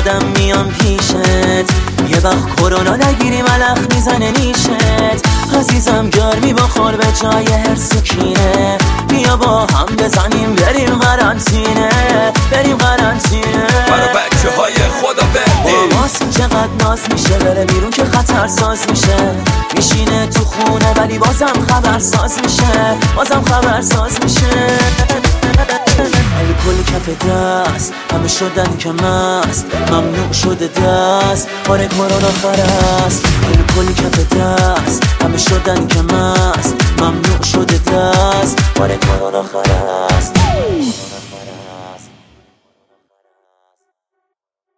اومدم میام پیشت، یه وقت کرونا نگیری ملخ میزنه نیشت. عزیزم گرمی بخور به جای هر سکینه، بیا با هم بزنیم بریم قرنطینه، بریم قرنطینه. برا بچه های خدا بردی ماسک چقدر ناز میشه، بره بیرون که خطر ساز میشه. میشینه تو خونه ولی بازم خبر ساز میشه، بازم خبر ساز میشه. الکل کف دست همه شدن که مست، ممنوع شده دست آره کرونا خرست. الکل کف دست همه شدن که مست، ممنوع شده دست آره کرونا خرست.